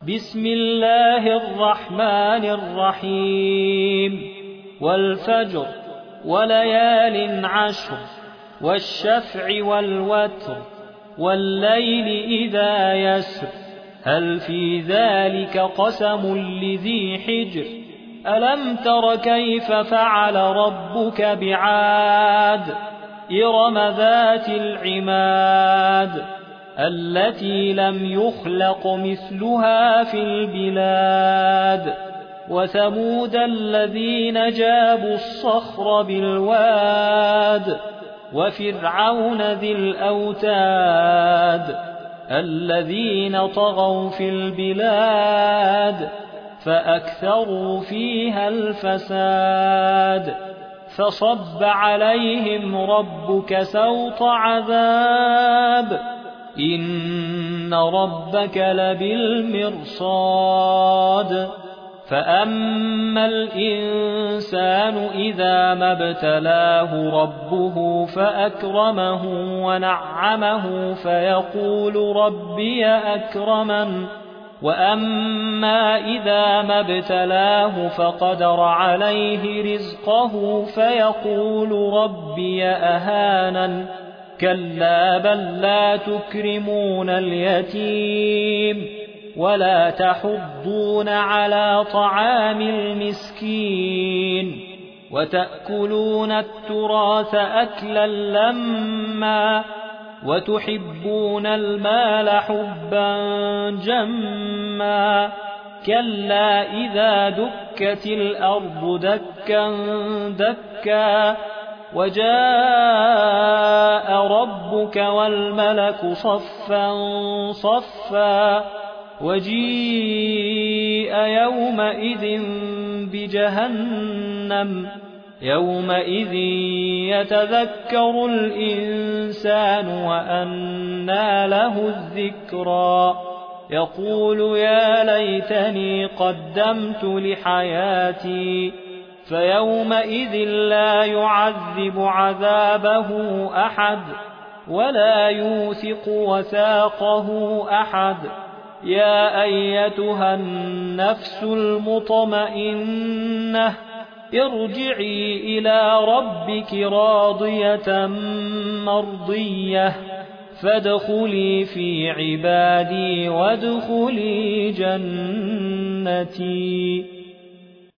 بسم الله الرحمن الرحيم والفجر وليال عشر والشفع والوتر والليل إذا يسر هل في ذلك قسم لذي حجر ألم تر كيف فعل ربك بعاد إرم ذات العماد التي لم يخلق مثلها في البلاد وثمود الذين جابوا الصخر بالواد وفرعون ذي الأوتاد الذين طغوا في البلاد فأكثروا فيها الفساد فصب عليهم ربك سوط عذاب إن ربك لبالمرصاد فأما الإنسان إذا ما ابتلاه ربه فأكرمه ونعمه فيقول ربي أكرمن وأما إذا ما ابتلاه فقدر عليه رزقه فيقول ربي أهانن كلا بل لا تكرمون اليتيم ولا تحضون على طعام المسكين وتأكلون التراث أكلا لما وتحبون المال حبا جما كلا إذا دكت الأرض دكا دكا وجاء ربك والملك صفا صفا وجيء يومئذ بجهنم يومئذ يتذكر الإنسان وأنى له الذكرى يقول يا ليتني قدمت لحياتي فيومئذ لا يعذب عذابه أحد ولا يوثق وثاقه أحد يا أيتها النفس المطمئنة ارجعي إلى ربك راضية مرضية فادخلي في عبادي وادخلي جنتي.